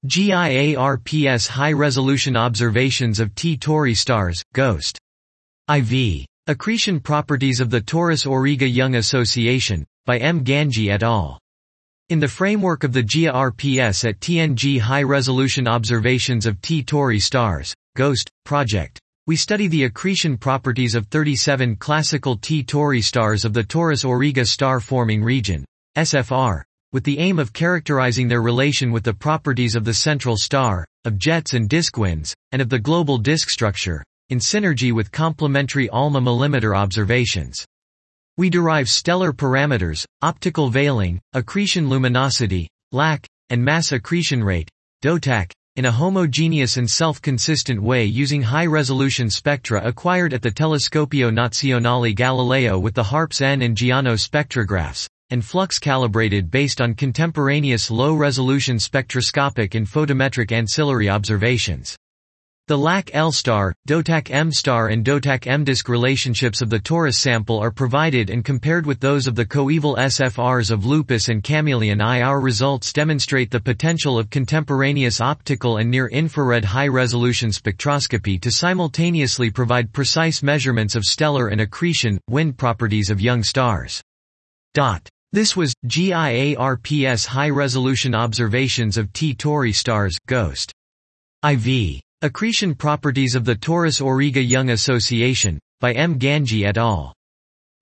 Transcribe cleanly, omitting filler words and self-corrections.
GIARPS High-Resolution Observations of T Tauri Stars, GHOST. IV. Accretion Properties of the Taurus Auriga-Young Association, by M. Ganji et al. In the framework of the GIARPS at TNG High-Resolution Observations of T Tauri Stars, GHOST, project, we study the accretion properties of 37 classical T Tauri stars of the Taurus Auriga star-forming region, SFR, with the aim of characterizing their relation with the properties of the central star, of jets and disk winds, and of the global disk structure, in synergy with complementary ALMA millimeter observations. We derive stellar parameters, optical veiling, accretion luminosity, LAC, and mass accretion rate, DOTAC, in a homogeneous and self-consistent way using high-resolution spectra acquired at the Telescopio Nazionale Galileo with the HARPS N and Giano spectrographs, and flux-calibrated based on contemporaneous low-resolution spectroscopic and photometric ancillary observations. The LAC L star, DOTAC M star and DOTAC M disk relationships of the Taurus sample are provided and compared with those of the coeval SFRs of Lupus and Chameleon I. Our results demonstrate the potential of contemporaneous optical and near-infrared high-resolution spectroscopy to simultaneously provide precise measurements of stellar and accretion, wind properties of young stars. This was GIARPS High-Resolution Observations of T Tauri Stars, GHOST. IV. Accretion Properties of the Taurus Auriga-Young Association, by M. Ganji et al.